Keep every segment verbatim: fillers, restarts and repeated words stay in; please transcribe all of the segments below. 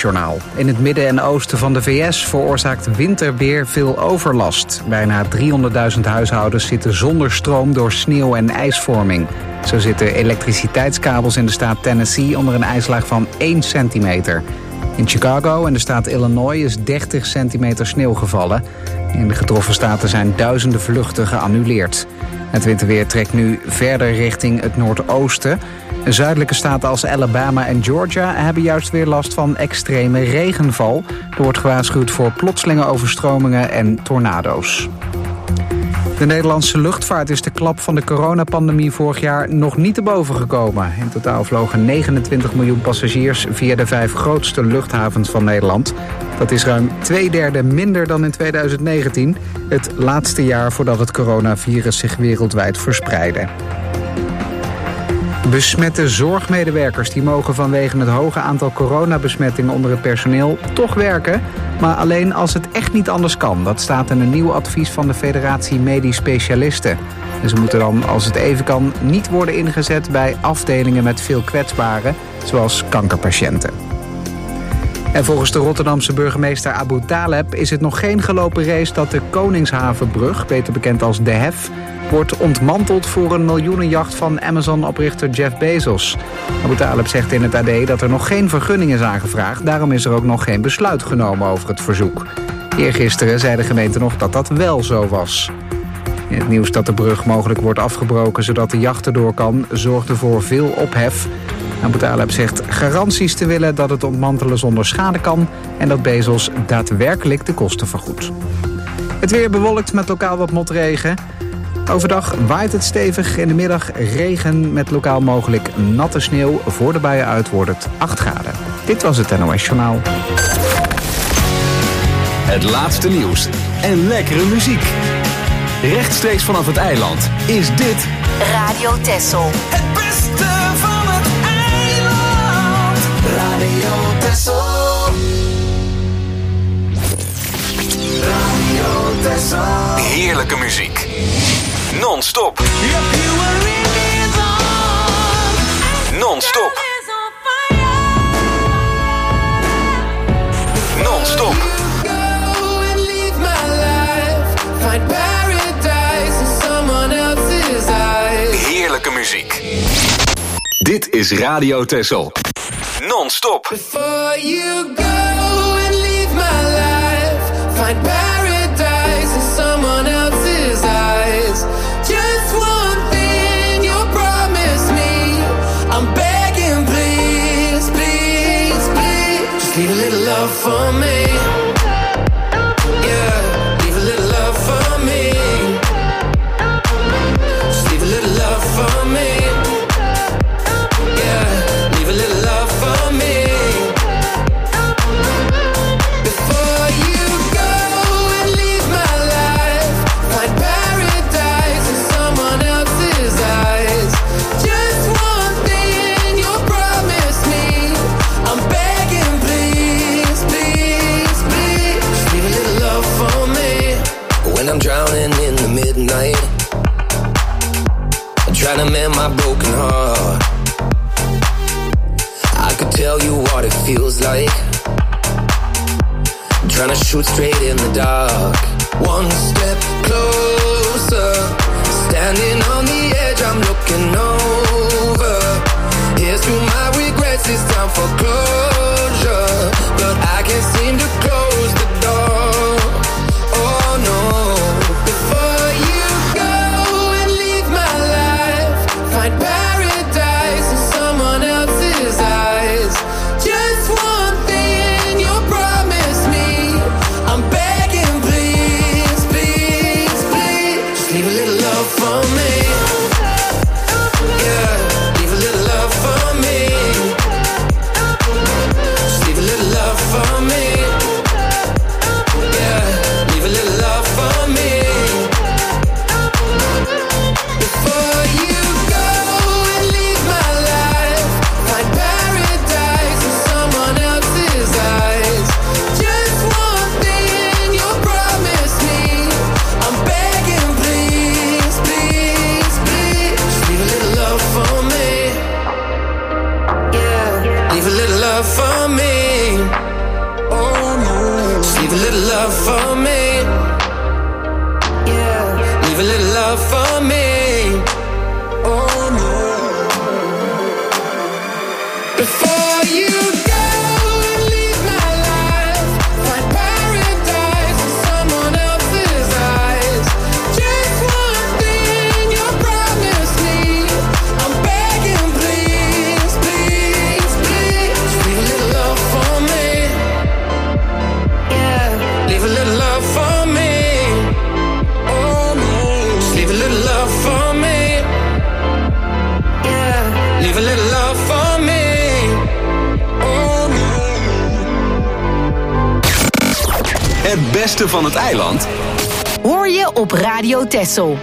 NOS-journaal. In het midden en oosten van de V S veroorzaakt winterweer veel overlast. Bijna driehonderdduizend huishoudens zitten zonder stroom door sneeuw- en ijsvorming. Zo zitten elektriciteitskabels in de staat Tennessee onder een ijslaag van één centimeter. In Chicago en de staat Illinois is dertig centimeter sneeuw gevallen. In de getroffen staten zijn duizenden vluchten geannuleerd. Het winterweer trekt nu verder richting het noordoosten. Zuidelijke staten als Alabama en Georgia hebben juist weer last van extreme regenval. Er wordt gewaarschuwd voor plotselinge overstromingen en tornado's. De Nederlandse luchtvaart is de klap van de coronapandemie vorig jaar nog niet te boven gekomen. In totaal vlogen negenentwintig miljoen passagiers via de vijf grootste luchthavens van Nederland. Dat is ruim twee derde minder dan in tweeduizend negentien, het laatste jaar voordat het coronavirus zich wereldwijd verspreidde. Besmette zorgmedewerkers die mogen vanwege het hoge aantal coronabesmettingen onder het personeel toch werken, maar alleen als het echt niet anders kan. Dat staat in een nieuw advies van de Federatie Medisch Specialisten. En ze moeten dan, als het even kan, niet worden ingezet bij afdelingen met veel kwetsbaren, zoals kankerpatiënten. En volgens de Rotterdamse burgemeester Abu Taleb is het nog geen gelopen race dat de Koningshavenbrug, beter bekend als de Hef, wordt ontmanteld voor een miljoenenjacht van Amazon-oprichter Jeff Bezos. Abu Taleb zegt in het A D dat er nog geen vergunning is aangevraagd. Daarom is er ook nog geen besluit genomen over het verzoek. Eergisteren zei de gemeente nog dat dat wel zo was. In het nieuws dat de brug mogelijk wordt afgebroken zodat de jacht erdoor kan, zorgde voor veel ophef. Abu Taleb zegt garanties te willen dat het ontmantelen zonder schade kan en dat Bezos daadwerkelijk de kosten vergoedt. Het weer bewolkt met lokaal wat motregen. Overdag waait het stevig, in de middag regen met lokaal mogelijk natte sneeuw. Voor de buien uit wordt het acht graden. Dit was het N O S-journaal. Het laatste nieuws en lekkere muziek. Rechtstreeks vanaf het eiland is dit Radio Texel. Het beste van het eiland. Radio Texel. Radio Texel. heerlijke muziek. Non-stop. Non-stop. Non-stop. Heerlijke muziek. Dit is Radio Texel. Non-stop. Before you go and leave my life, find paradise in someone else's eyes. Just one thing you promise me, I'm begging, please, please, please. Just leave a little love for me. Yeah, leave a little love for me. Just leave a little love for me. I'm drowning in the midnight, I'm trying to mend my broken heart. I could tell you what it feels like, I'm trying to shoot straight in the dark. One step closer, standing on the edge, I'm looking over. Here's through my regrets, it's time for closure, but I can't seem to close the door. Oh no. Het beste van het eiland hoor je op Radio Texel.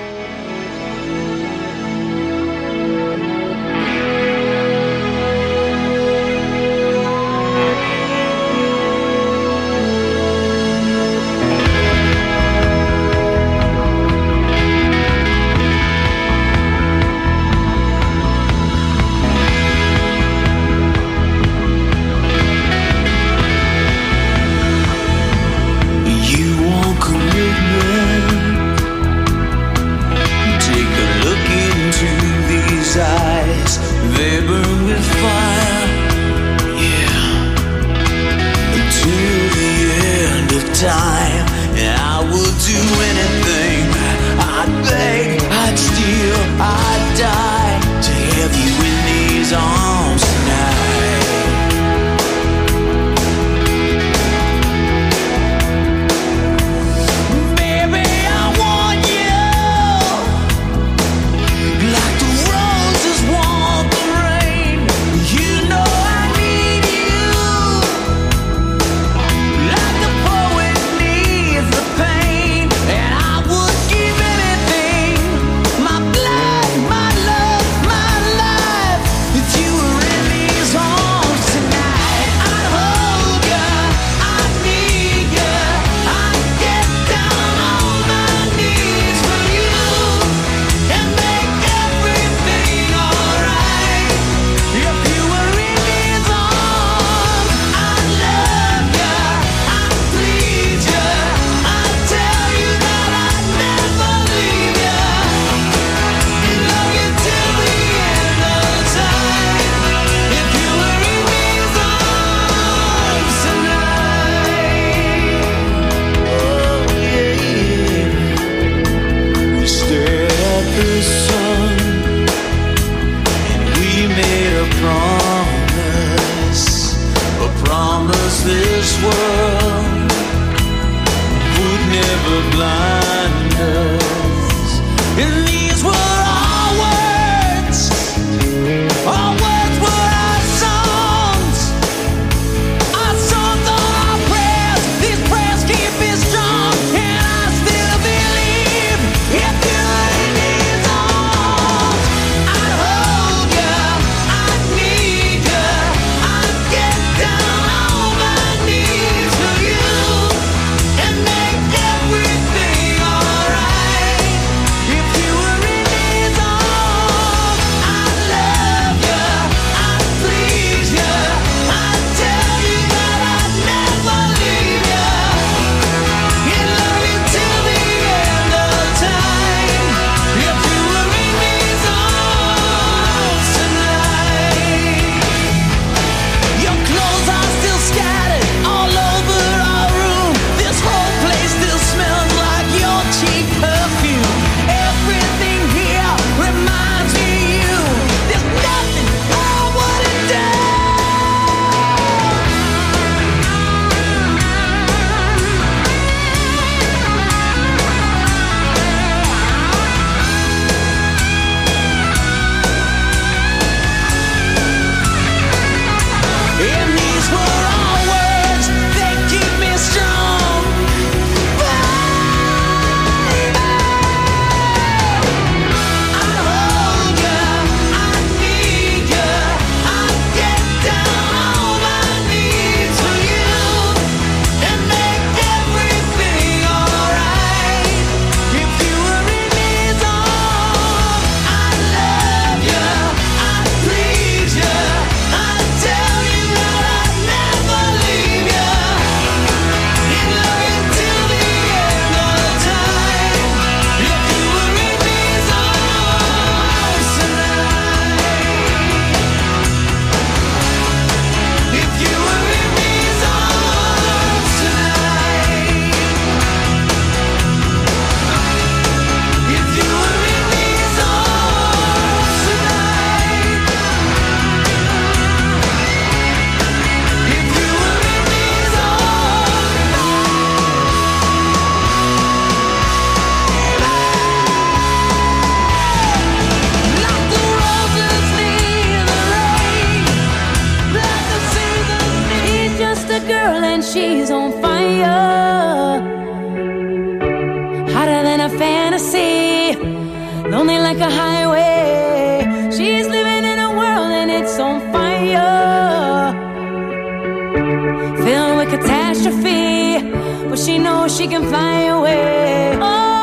Down on my knees. girl and she's on fire, hotter than a fantasy, lonely like a highway. She's living in a world and it's on fire, filled with catastrophe, but she knows she can fly away.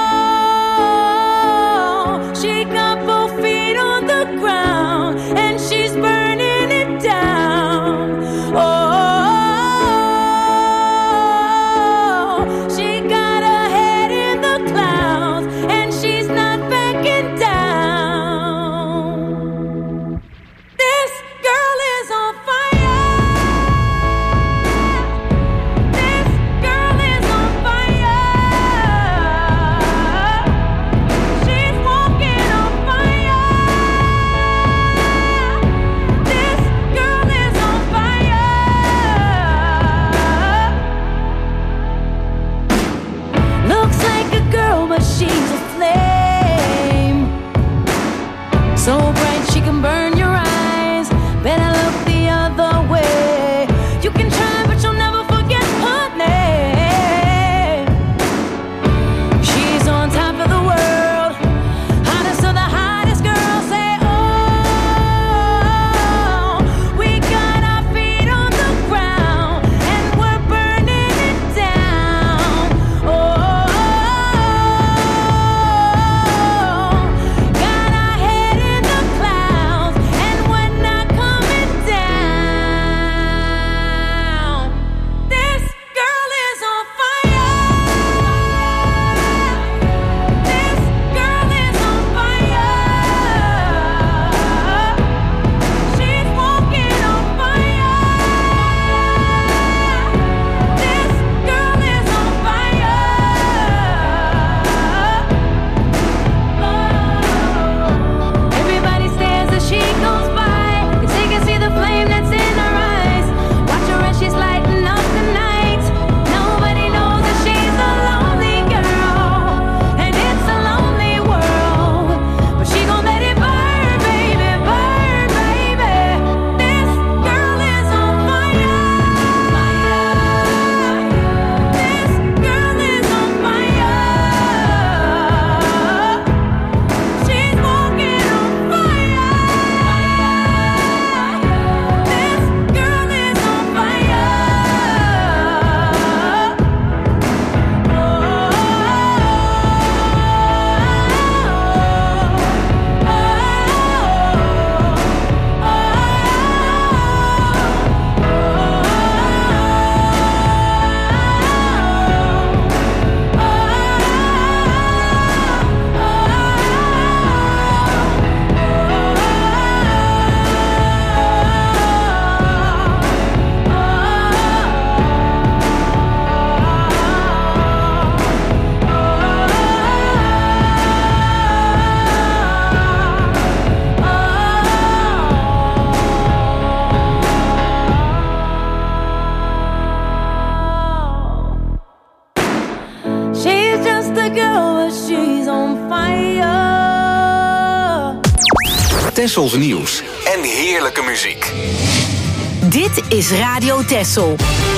Oh, she got both feet on the ground and she's burning it down. Oh, she got her head in the clouds and she's not backing down. This girl is on fire. This girl is on fire. She's walking on fire. This girl is on fire. Looks like a girl, but she's a flame. So bright she can burn your eyes. Better look the other way. You can try, but you'll never forget her name. She's on top of the world, hottest of the hottest girls. Say, oh, we got our feet on the ground and we're burning it down. Oh, got our head in the clouds and we're not coming down. This girl is on fire. This girl is on fire. She's walking on fire. This girl is on fire. Everybody stares as she goes by, 'cause they can see the flame that's in her eyes. Watch her as she's lighting up the night. Nobody knows that she's a lonely girl, and it's a lonely world. But she gon' let it burn, baby, burn, baby. This girl is on fire. This girl is on fire. She's walking on fire. This girl is on fire. She's just a girl, but she's on fire. Tessels nieuws en heerlijke muziek. Dit is Radio Tessel.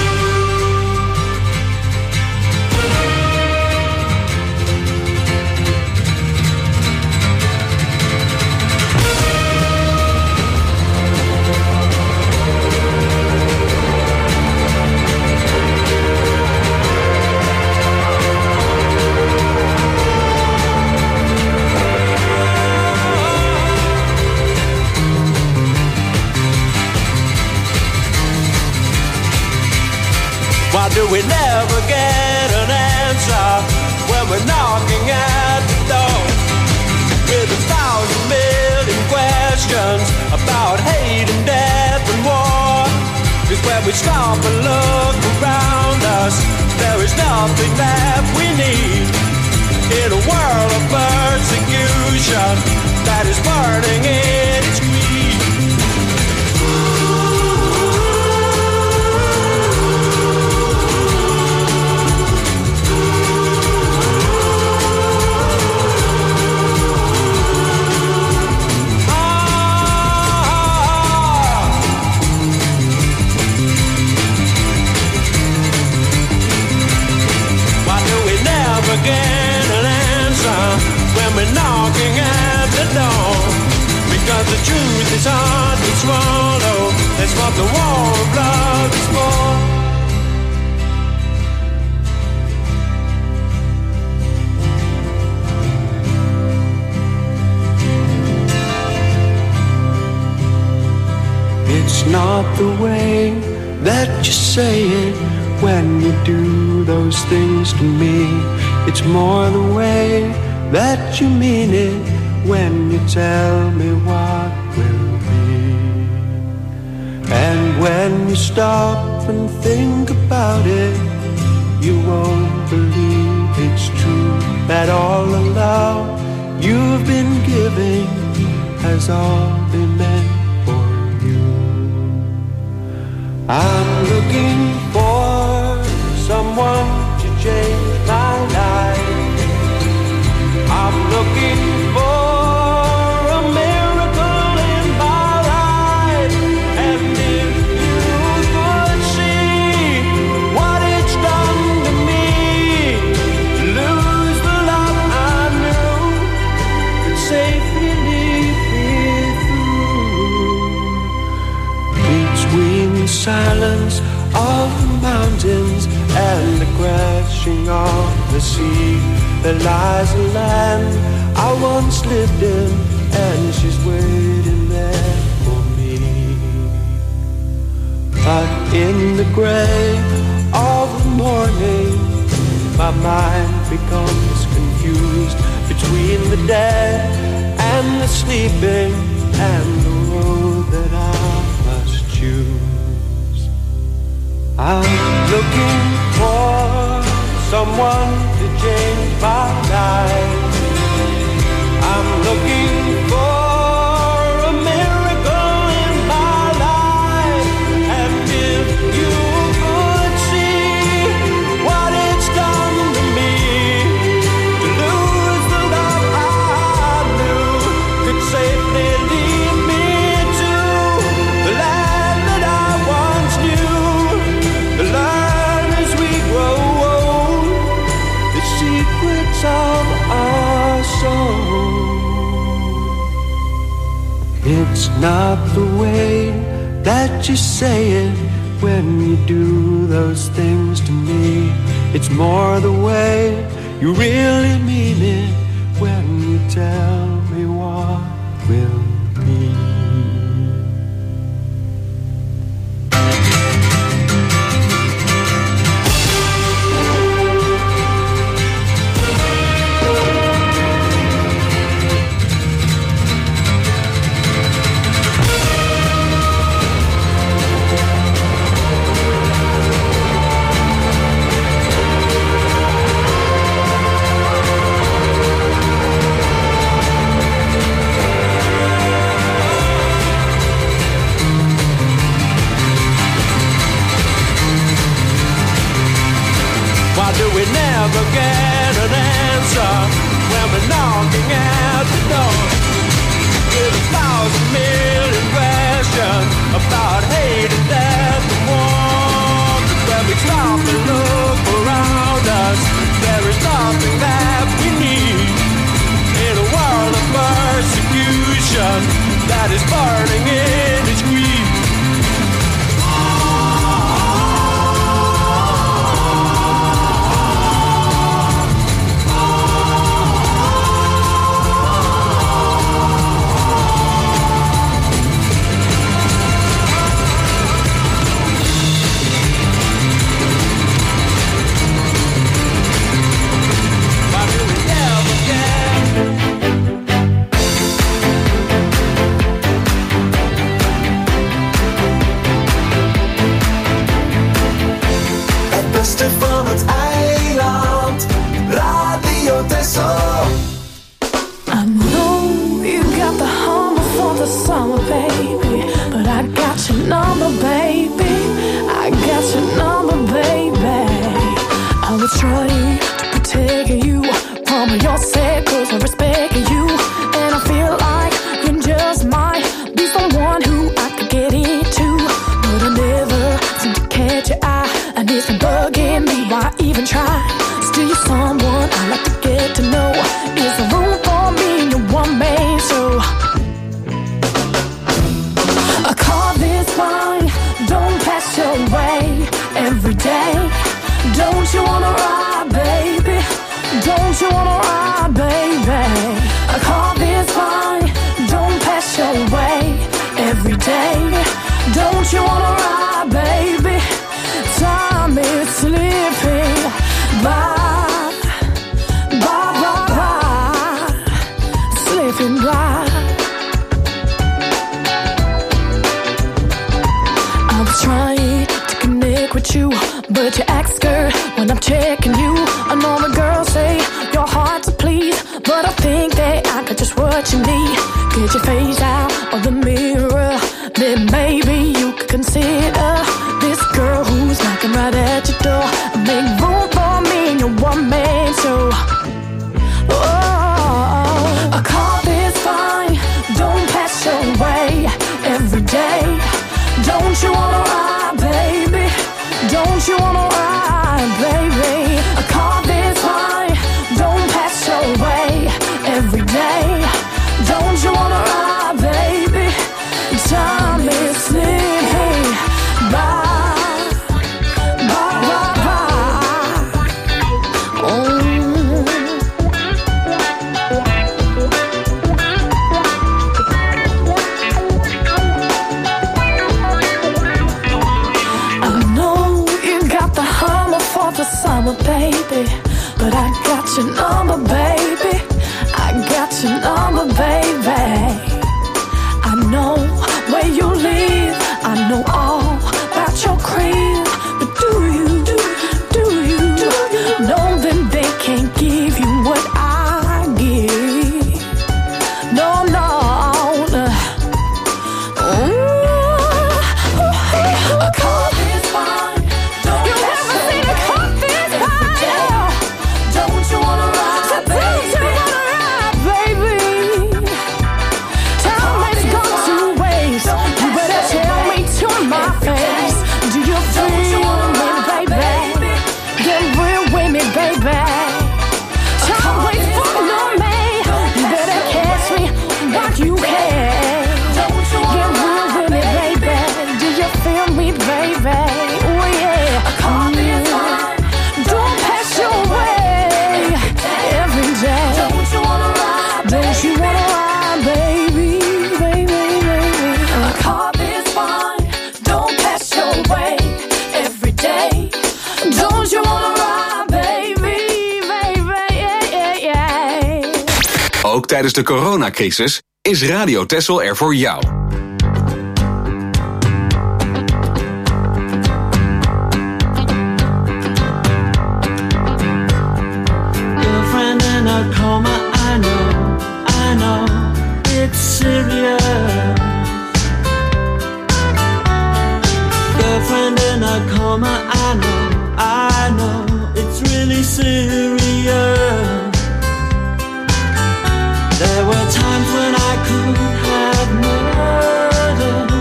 Why do we never get an answer when we're knocking at the door? With a thousand million questions about hate and death and war. Cause when we stop and look around us, there is nothing that we need. In a world of persecution that is burning in its greed. 'cause the truth is hard to swallow. That's what the war of love is for. It's not the way that you say it when you do those things to me. It's more the way that you mean it when you tell me what will be. And when you stop and think about it, you won't believe it's true, that all the love you've been giving has all been meant for you. I'm looking for someone to change my life. I'm looking for a miracle in my life. And if you could see what it's done to me, to lose the love I knew could safely lead me through. Between the silence of the mountains and the crashing of the sea, there lies a land I once lived in, and she's waiting there for me. But in the gray of the morning, my mind becomes confused between the dead and the sleeping, and the road that I must choose. I'm looking for someone to change my life. I'm looking for a miracle in my life. And if you could see what it's done to me, to lose the love I knew could safely lead me to the land that I once knew, to learn as we grow old the secrets of our soul. It's not the way that you say it when you do those things to me. It's more the way you really mean it when you tell me what will be. Do we never get an answer when we're knocking at the door? With a thousand million questions about hate and death and war. When we stop and look around us, there is nothing that we need. In a world of persecution that is burning in its greed. Van het eiland, Radio Texel. I know you got the hunger for the summer, baby, but I got your number, baby. I got your number, baby. I was trying to protect you from yourself, 'cause I respect you, and I feel like you just might be someone who I could get into, but I never seem to catch your eye, and it's been bugging me. Why even try? Still you're someone I like to get to know. Is there room for me in your one man show? Don't you wanna ride, baby? A car is fine, don't pass your way every day. Don't you wanna ride, baby? Time is slipping by, by, by, by, slipping by. I was trying to connect with you, but you act scared when I'm checking you. I know the girls say your heart's a please, but I think that I got just what you need. Get your face out of the mirror, then maybe you could consider this girl who's knocking right at your door. Make room for me in your one-man show. Oh, a car is fine, don't pass your way every day. Don't you wanna ride, baby? Don't you wanna ride, baby? A car is fine, don't pass your way every day. Don't you wanna ride, baby? Time is slipping by, by, by, by. Oh. I know you got the Hummer for the summer, baby, but I got your number, baby. I got your number, baby. I know where you live, I know all about your crib. But do you, do, do you, do you know that they can't give you what I give? No, no, no. Ooh, a car is fine. Don't you ever seen a car is fine? Don't you wanna ride, baby? Don't you wanna ride, baby? Time has gone to waste. You better tell me to my face. Do you feel me, baby? Get real with me, baby. Time waits for no man. You better catch me while you can. Get real with me, baby. Do you feel me, baby? Oh yeah. Don't pass your way every day. Don't you wanna ride, Don't you wanna ride, baby, baby, baby? A car is fine. Don't pass your way every day. Don't you wanna ride, baby, baby, yeah, yeah, yeah. Ook tijdens de coronacrisis is Radio Texel er voor jou. Girlfriend in a coma, I know, I know, it's serious. Girlfriend in a coma, I know, I know, it's really serious. There were times when I could have murdered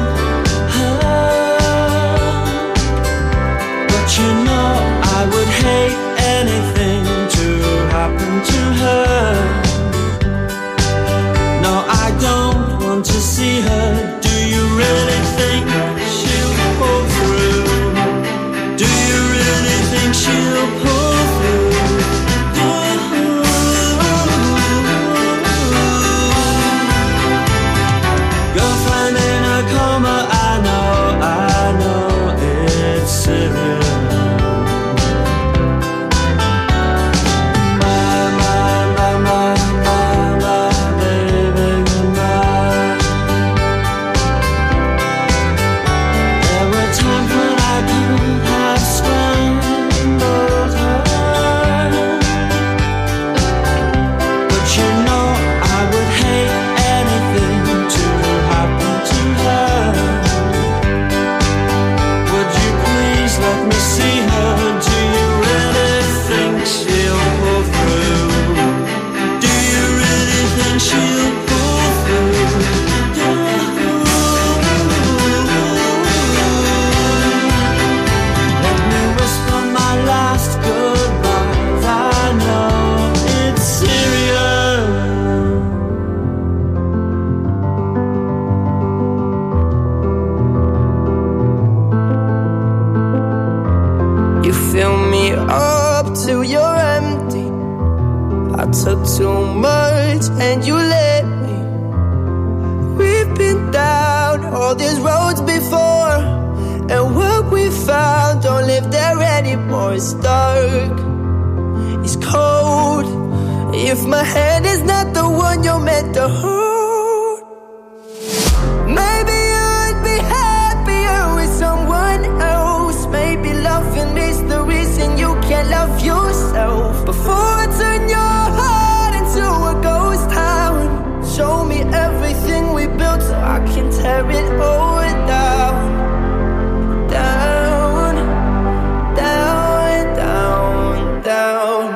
her, but you know I would hate anything to happen to her. No, I don't want to see her. Do you really think she'll pull through? Do you really think she'll pull through? Girlfriend in a coma, I know, I know it's serious. My, my, my, my, my, my baby, goodbye. There were times when I could have strangled her, but you know I would hate anything to happen to her. Would you please let me see her? Do you really think she'll pull through? Do you really think she'll pull through? Let me whisper my last goodbyes. I know it's serious. You fill me up till you're empty. I took too much and you let me. We've been down all these roads before, and what we found don't live there anymore. It's dark, it's cold. If my hand is not the one you're meant to hold, maybe you'd be happier with someone else. Maybe loving is the reason you can't love yourself. Before I turn your heart into a ghost town, show me everything we built so I can tear it all down. Down, down, down, down.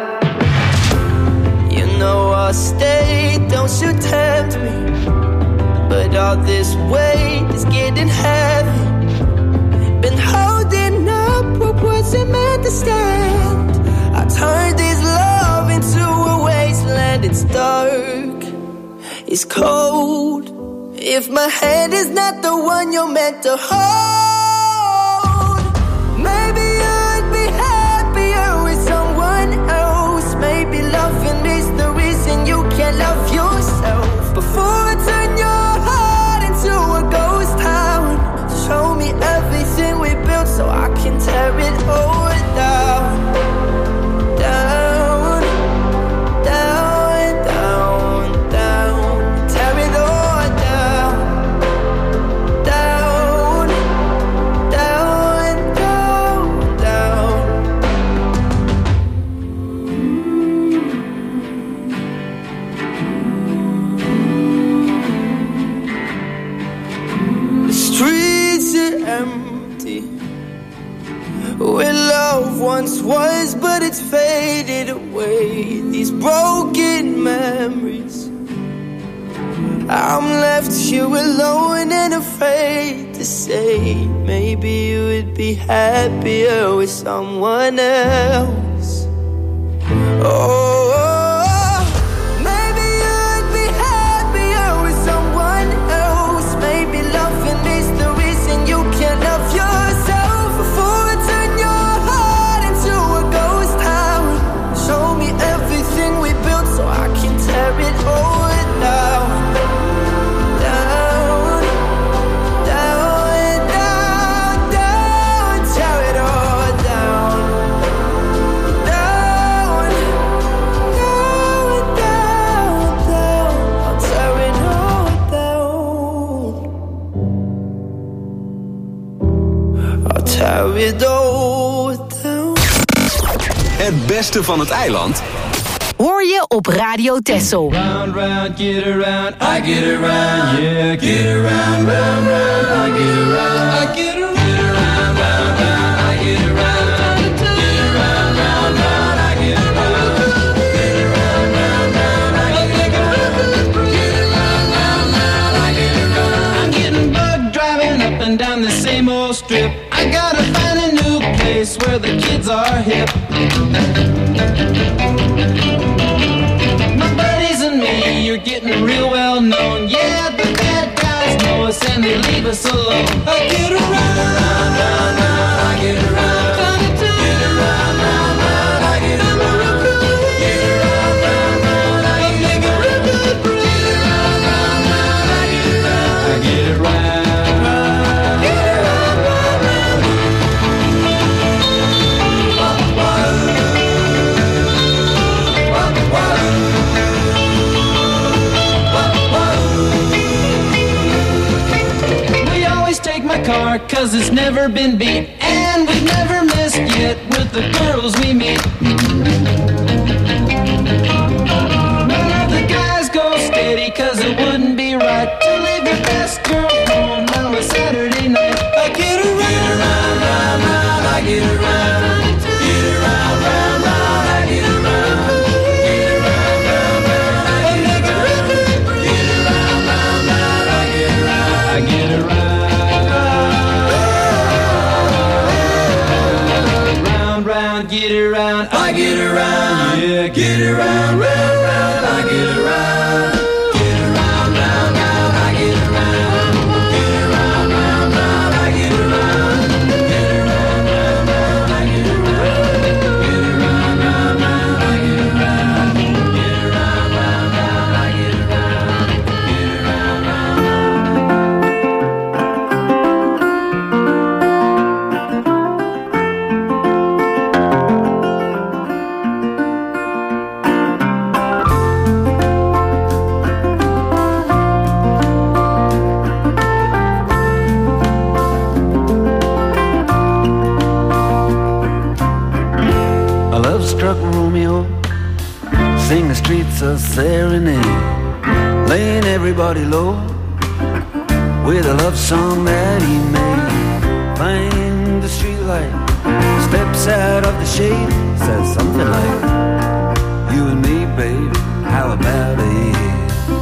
You know I'll stay, don't you tempt me. But all this weight is getting heavy. Been holding up what wasn't meant to stand. I turned this love into a wasteland. It's dark, it's cold. If my hand is not the one you're meant to hold, maybe you'd be happier with someone else. Maybe loving is the reason you can't love yourself. Before I turn your heart into a ghost town, show me everything we built so I can tear it all down. Down, down, down, down. Tear it all down. Down, down, down, down. The streets are empty where love once was, but it's faded away. These broken memories, I'm left here alone and afraid to say, maybe you would be happier with someone else. Oh, maybe you'd be happier with someone else. Maybe loving is the reason you can't love yourself. Before I turn your heart into a ghost town, show me everything we built so I can tear it all down. Down, down, down, down. Tear it all down. Down, down, down, down. I'll tear it all down. I'll tear it all down. Het beste van het eiland Hoor je op Radio Texel. Round, round, get around, I get around, yeah, get around, round, round, I get around, I get around, round, round, round, I get around, get around, round, round, I get around, get around, round, round, I get around, get around, round, round, I get around. I'm getting bugged driving up and down the same old strip. I gotta find a new place where the kids are hip. You're getting real well known. Yeah, the bad guys know us and they leave us alone. I get around, round, round, round, I get around. Get around, round, round, I get around. Get around, round, round, I get around. Get around, round, round, I get around. I get around. Get around, round, round. Wah, wah, wah. Car, cause it's never been beat, and we've never missed yet with the girls we meet. None of the guys go steady, cause it wouldn't be right to leave your best girl home on a Saturday night. I get around, get around, round, round, I get around, get around, round, round, I get around, get around, round, round, I get around, get around, round, round, I get around, I get around. Get around, I get around, yeah, get around, round, round, I get around, get around, round, round, I get around, get around, round, round, I get around, get around, round, round, I get around, get around, round, round, I get around. struck Romeo, sing the streets a serenade, laying everybody low with a love song that he made. Find the streetlight, steps out of the shade, says something like, you and me, babe, how about it?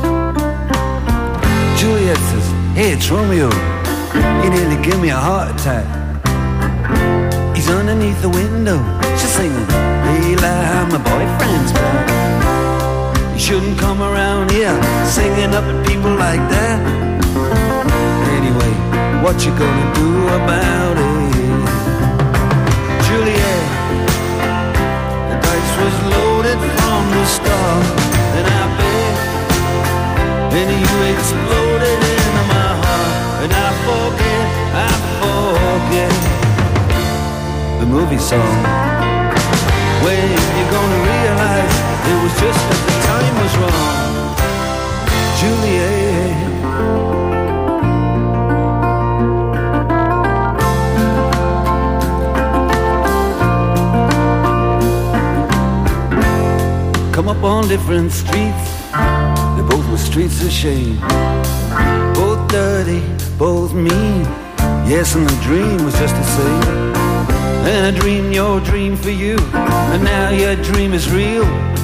Juliet says, hey, it's Romeo, you nearly give me a heart attack. He's underneath the window, she's singing, Leila, my boyfriend's back. You shouldn't come around here singing up at people like that. Anyway, what you gonna do about it? Juliet, the dice was loaded from the start, and I bet, and you exploded into my heart, and I forget, I forget the movie song. When you're gonna realize it was just that the time was wrong, Juliet. Come up on different streets, they both were streets of shame, both dirty, both mean. Yes, and the dream was just the same. And I dreamed your dream for you, and now your dream is real.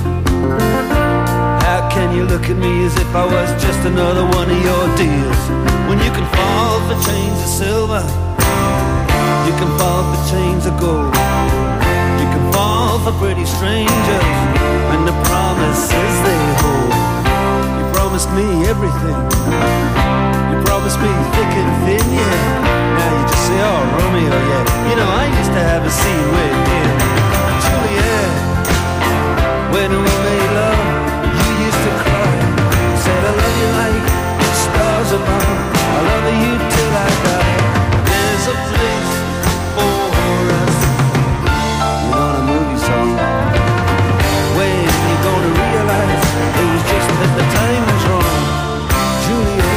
How can you look at me as if I was just another one of your deals? When you can fall for chains of silver, you can fall for chains of gold, you can fall for pretty strangers and the promises they hold. You promised me everything, you promised me thick and thin, yeah. Now you just say, oh, Romeo, yeah. You know, I used to have a scene with him, Juliet. When we made love, you used to cry. You said, I love you like the stars above, I love you till I die. There's a place for us. You know the movie song. When you gonna realize it was just that the time was wrong, Juliet.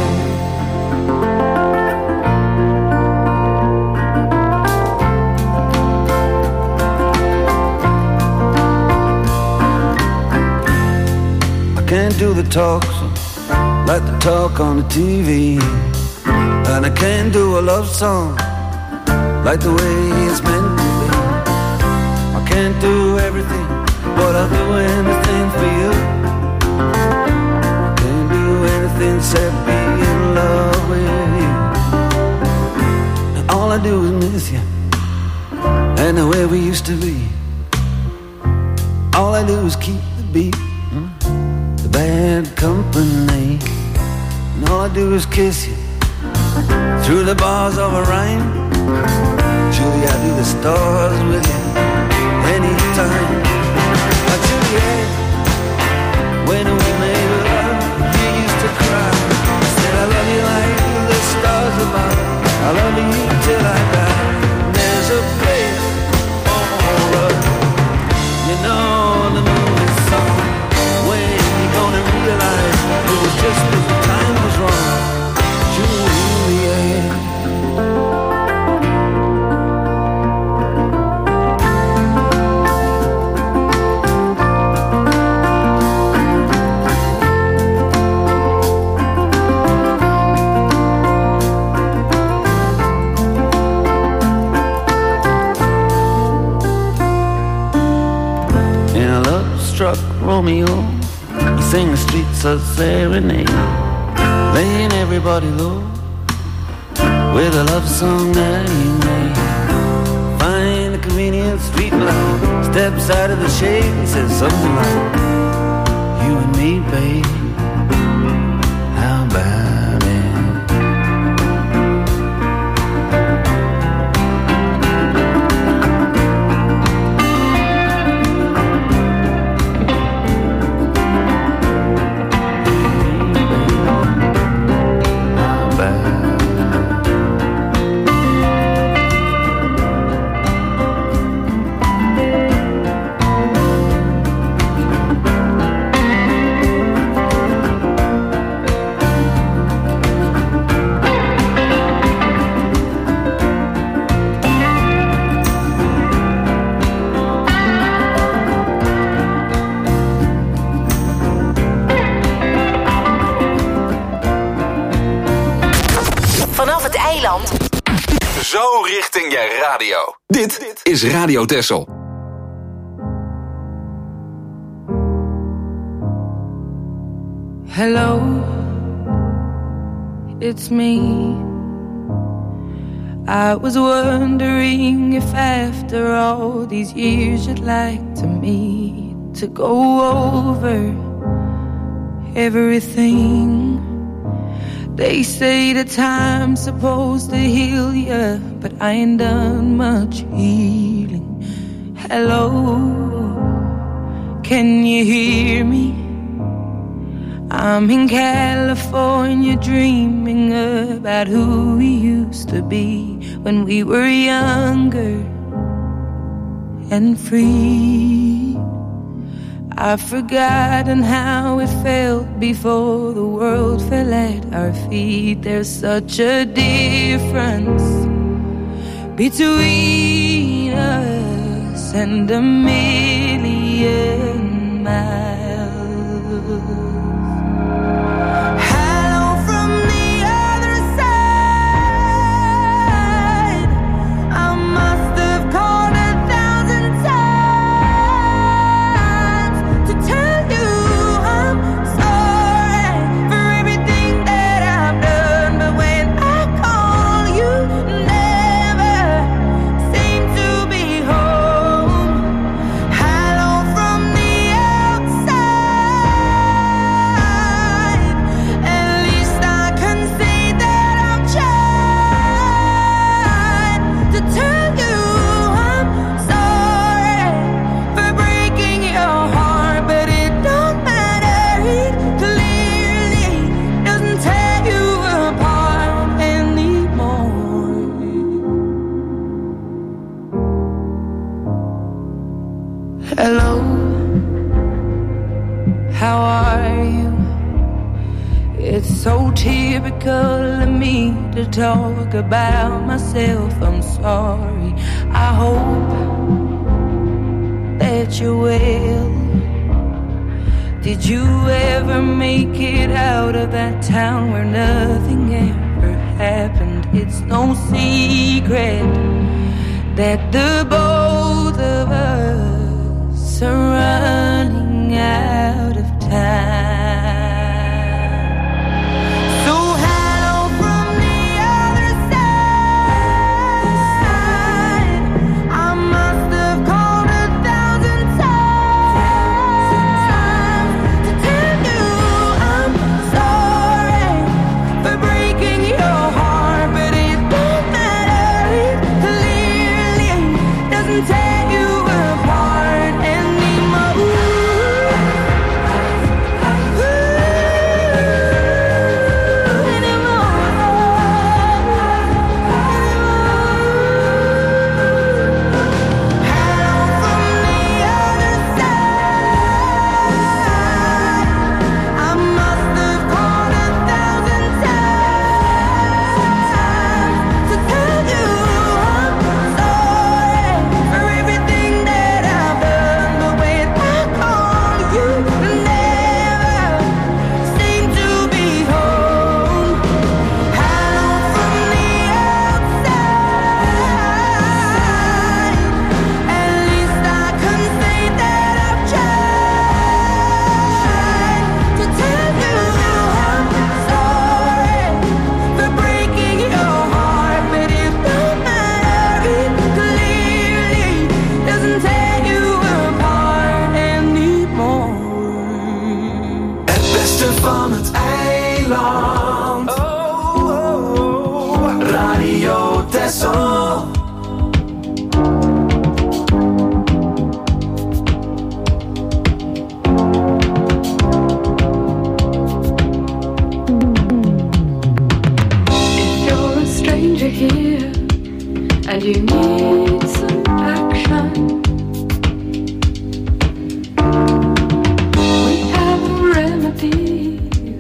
Can't do the talks like the talk on the T V, and I can't do a love song like the way it's meant to be. I can't do everything, but I'll do anything for you. Can't do anything except be in love with you. And all I do is miss you and the way we used to be. All I do is keep the beat, bad company, and all I do is kiss you through the bars of a rhyme. Julie, I do the stars with you anytime. Now, Juliet, when we made love, you used to cry. I said I love you like the stars above, I love you till I die. There's a place for us, you know the movie song. When gonna realize it was just that the time was wrong, Juliet. And I love struck Romeo, sing the streets a serenade, laying everybody low with a love song that he made. Find a convenient street light, steps out of the shade, he says something like, you and me, babe, how about it? connecten je radio. Dit is Radio Texel. Hello, it's me. I was wondering if after all these years you'd like to meet to go over everything. They say the time's supposed to heal ya, but I ain't done much healing. Hello, can you hear me? I'm in California dreaming about who we used to be when we were younger and free. I've forgotten how it felt before the world fell at our feet. There's such a difference between us and a million miles. Hello, how are you? It's so typical of me to talk about myself. I'm sorry. I hope that you're well. Did you ever make it out of that town where nothing ever happened? It's no secret that the both of us are running out of time. So hello from the other side. I must have called a thousand times to tell you I'm sorry for breaking your heart, but it don't matter. It clearly doesn't tear you apart anymore. Van het eiland. Oh, oh, oh. Radio Texel. If you're a stranger here and you need some action, we have a remedy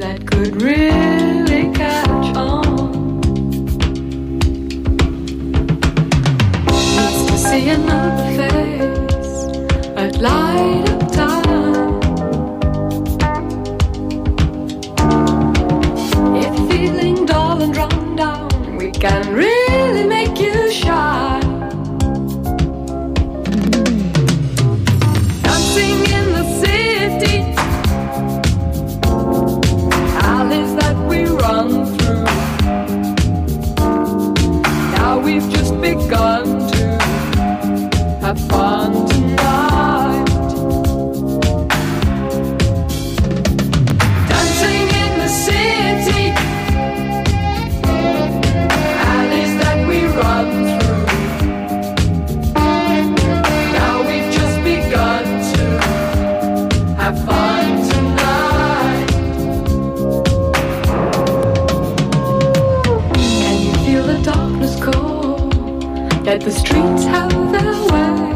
The streets have their way.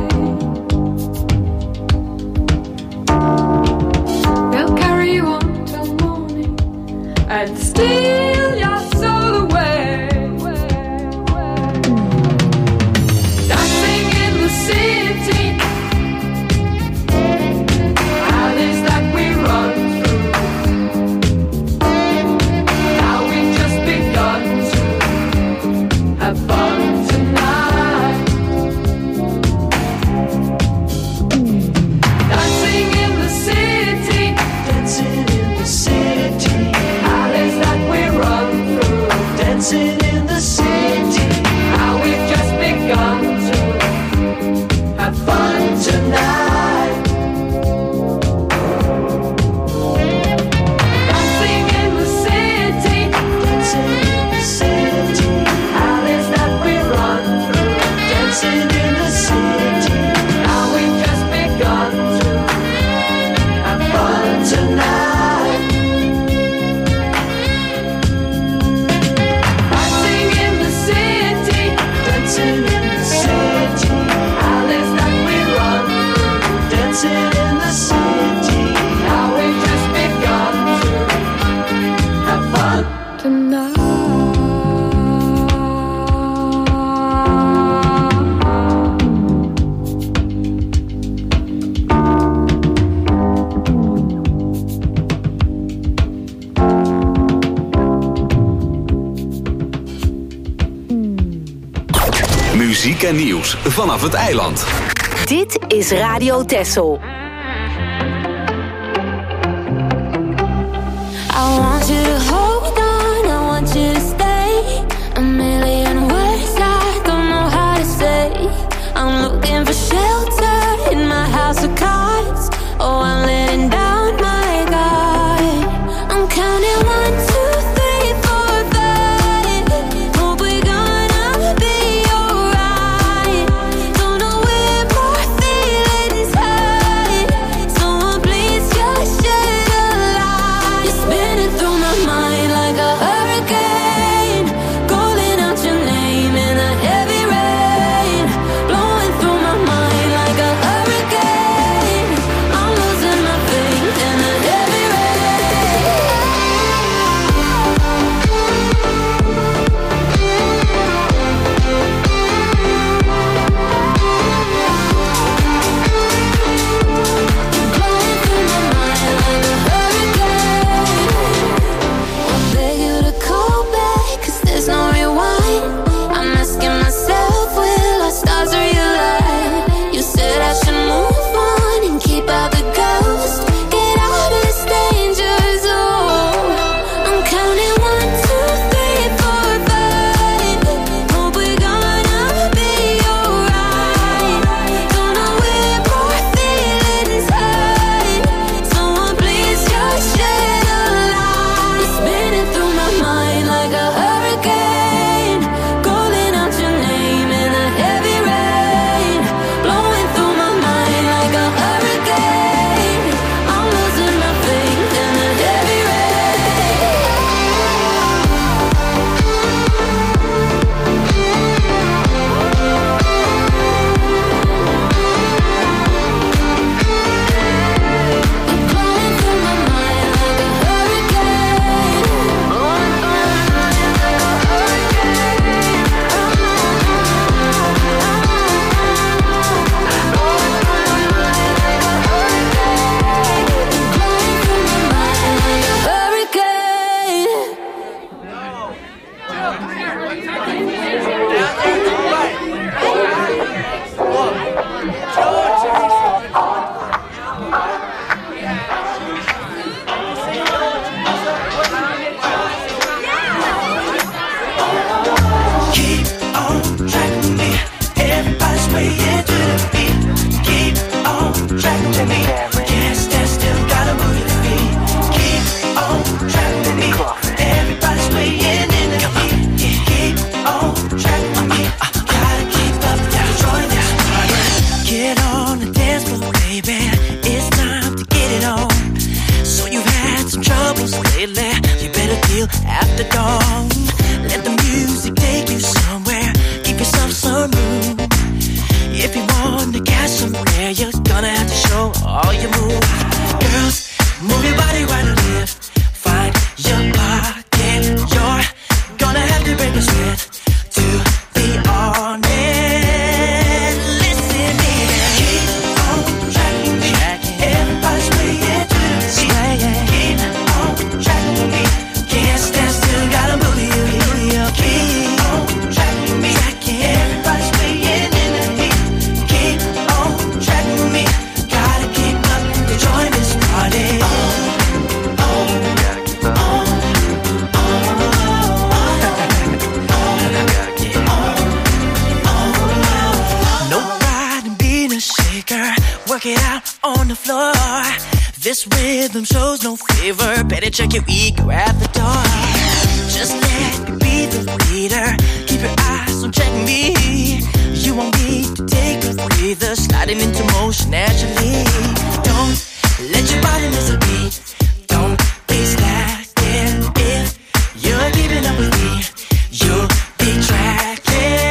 They'll carry you on till morning and steal your soul away. Dancing in the city, alleys that we run through. Now we've just begun to have fun tonight. Dancing in the city, dancing in the city, alleys that we run through. Dancing in the city, now we've just begun to have fun tonight. Dancing in the city, dancing in the city, alleys that we run through. Dancing in the city, now we've just begun to have fun tonight. Dancing in the city, dancing in the city, alleys that we run through. Dancing in the city, now we've just begun to have fun tonight. Muziek en nieuws vanaf het eiland. Dit is Radio Texel. I want you to hold on, I want you to stay. A million words I don't know how to say. I'm looking for shelter in my house of cards. Oh, I'm letting down my guard. I'm counting one, two, three, four, five. Hope we're gonna be alright. Don't know where my feelings hide. Someone please just shed a light. You're spinning through my mind like a hurricane, calling out your name in the heavy rain, blowing through my mind like a hurricane. I'm losing my faith in the heavy rain. Blowing through my mind like a hurricane. I beg you to call back, 'cause there's no rewind. I'm asking myself, will our stars realign? You said I should move on and keep out the ghost. Get out of this danger zone. I'm counting one, two, three, four, five. Hope we're gonna be alright. Don't know where my feelings hide. Someone please just shed a light. You're spinning through my mind like a hurricane, calling out your name in the heavy rain, blowing through my mind like a hurricane. I'm losing my faith in the heavy blowing through my mind like a hurricane. Blowing through my mind like a hurricane. Blowing through my mind like a hurricane. Blowing through my mind like a hurricane. Keep on track with me. Everybody's swaying to the beat. Keep on track with me. Can't stand still, gotta move your feet. Keep on track with me. Everybody's swaying in the beat. Keep on track with me. Gotta keep up, gotta join this. Get on the dance floor, baby. It's time to get it on. So you've had some troubles lately. You better deal after dawn. Let the music take you somewhere. Give yourself some room. know all your moves. Girls, move your body right and left. Find your pocket. You're gonna have to break a sweat to be honest. Listen, baby, keep on tracking me. Everybody's swaying to the beat. Keep on tracking me. Can't stand still, gotta move you. Keep on tracking me. Everybody's swaying in the heat. Keep on tracking me. Gotta keep up to join this party. Work it out on the floor. This rhythm shows no favor. Better check your ego at the door. Just let me be the leader. Keep your eyes on check me. You won't need to take a breather. Sliding into motion naturally. Don't let your body miss a beat. Don't be slacking. If you're keeping up with me, you'll be tracking.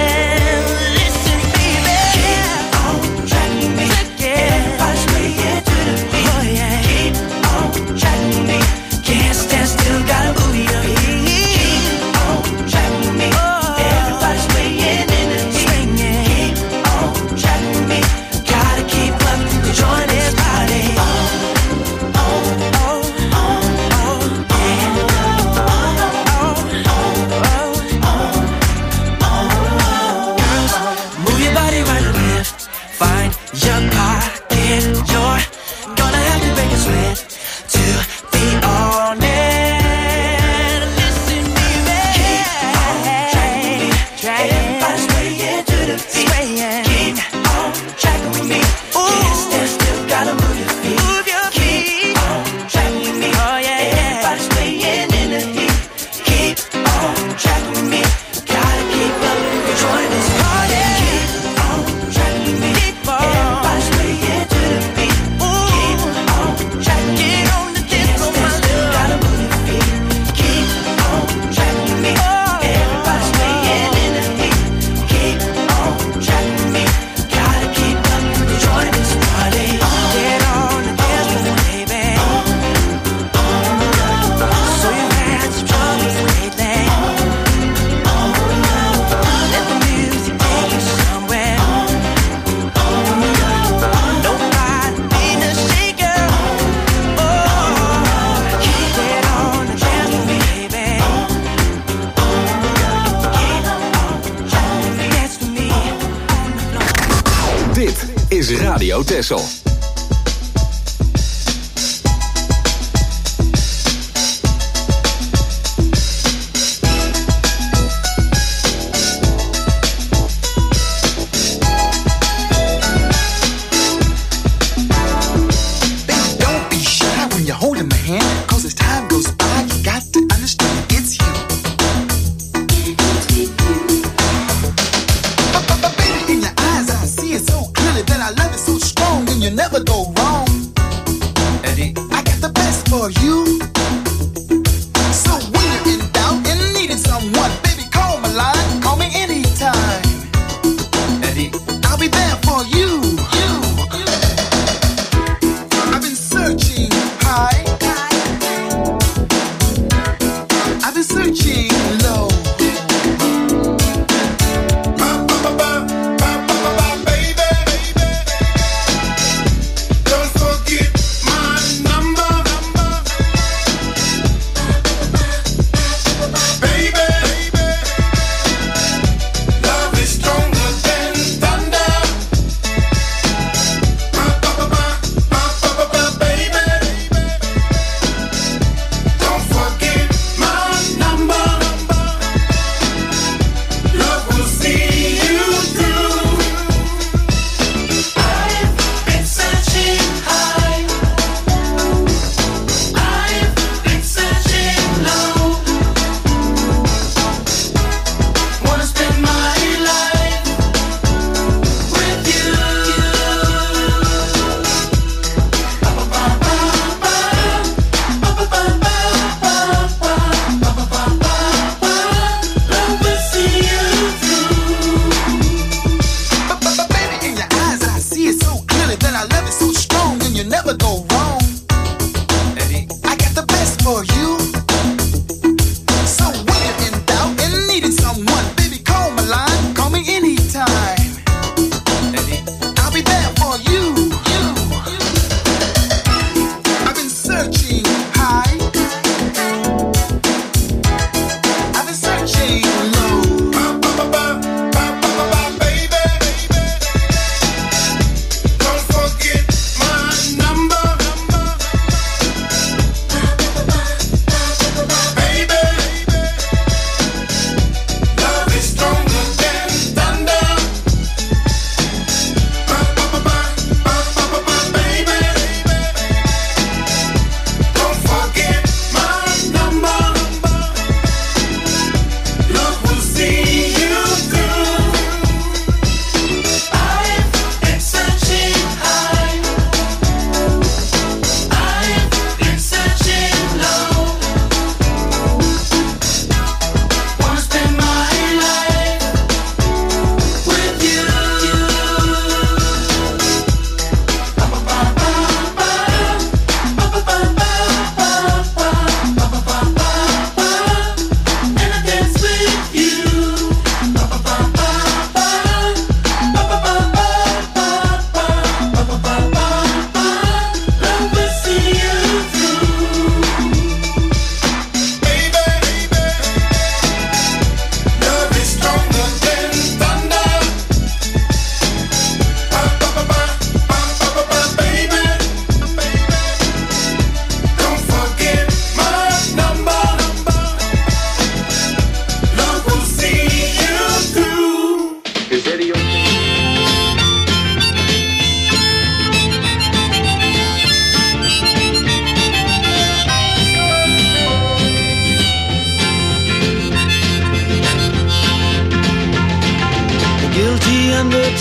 Radio Texel.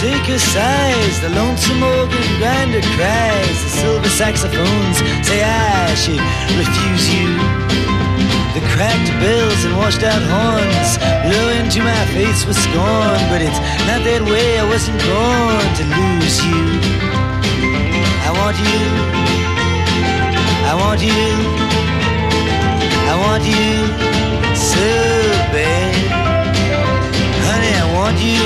undertaker sighs, the lonesome organ grinder cries, the silver saxophones say I should refuse you. The cracked bells and washed out horns blow into my face with scorn, but it's not that way, I wasn't born to lose you. I want you, I want you, I want you so bad. Honey, I want you.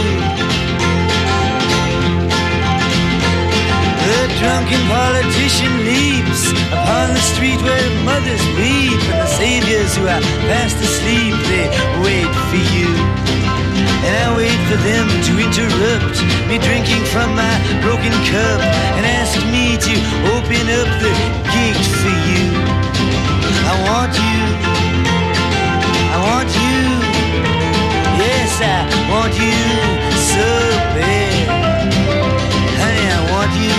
The drunken politician leaps upon the street where mothers weep, and the saviors who are fast asleep, they wait for you. And I wait for them to interrupt me drinking from my broken cup and ask me to open up the gate for you. I want you, I want you, yes I want you so bad. Honey, I want you.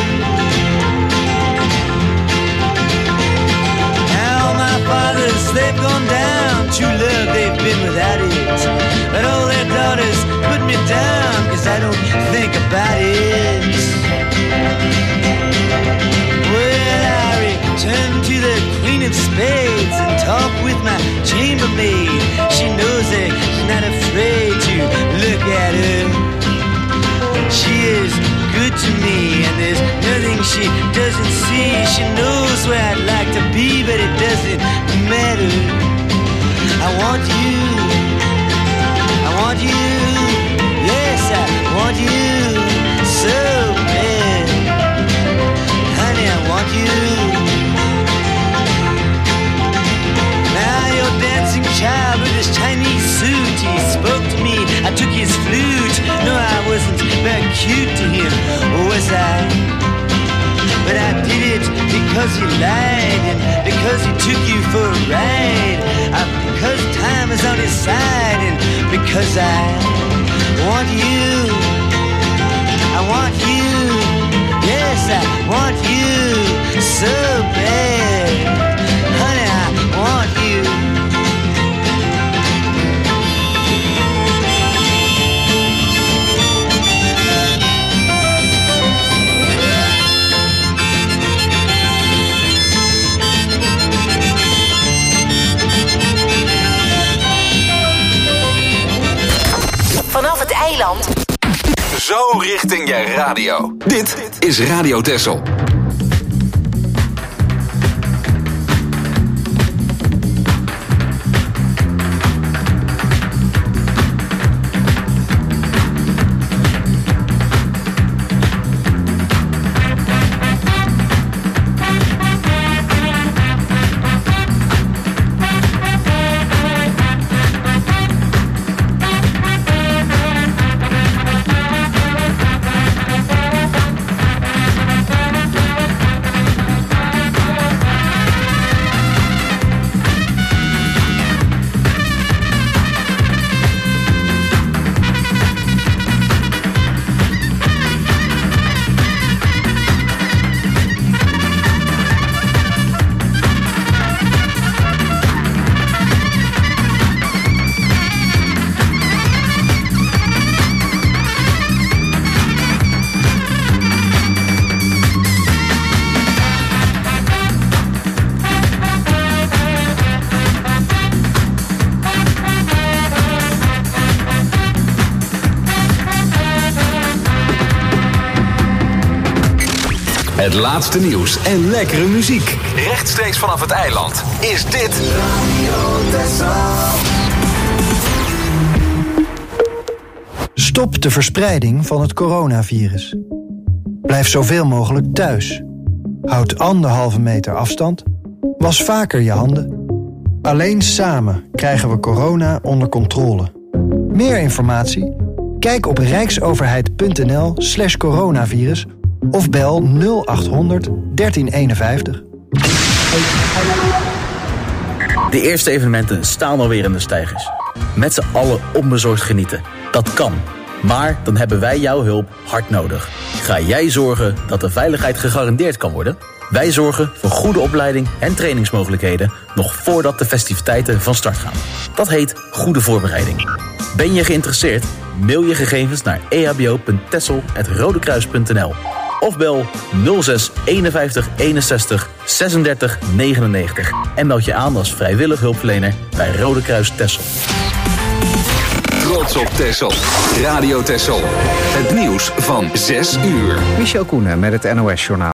Now my fathers, they've gone down, true love they've been without it, but all their daughters put me down, cause I don't think about it. Well, I return to the Queen of Spades and talk with my chambermaid. She knows that she's not afraid to look at her. She is good to me, and there's nothing she doesn't see. She knows where I'd like to be, but it doesn't matter. I want you, I want you, yes I want you so bad. Honey, I want you. Now your dancing child with his Chinese suit, he spoke to me, I took his flute. No, I wasn't very cute to him, was I? But I did it because he lied, and because he took you for a ride, uh, because time is on his side, and because I want you, I want you, yes I want you so bad. Honey, I want you. Vanaf het eiland. Zo richting je radio. Dit is Radio Texel. Het laatste nieuws en lekkere muziek. Rechtstreeks vanaf het eiland is dit Radio Texel. Stop de verspreiding van het coronavirus. Blijf zoveel mogelijk thuis. Houd anderhalve meter afstand. Was vaker je handen. Alleen samen krijgen we corona onder controle. Meer informatie? Kijk op rijksoverheid.nl slash coronavirus of bel nul achthonderd dertien eenenvijftig. De eerste evenementen staan alweer in de steigers. Met z'n allen onbezorgd genieten. Dat kan. Maar dan hebben wij jouw hulp hard nodig. Ga jij zorgen dat de veiligheid gegarandeerd kan worden? Wij zorgen voor goede opleiding en trainingsmogelijkheden nog voordat de festiviteiten van start gaan. Dat heet goede voorbereiding. Ben je geïnteresseerd? Mail je gegevens naar e h b o punt texel apenstaartje rodekruis punt n l of bel nul zes eenenvijftig eenenzestig zesendertig negenennegentig en meld je aan als vrijwillig hulpverlener bij Rode Kruis Texel. Trots op Texel. Radio Texel. Het nieuws van zes uur. Michel Koenen met het N O S-journaal.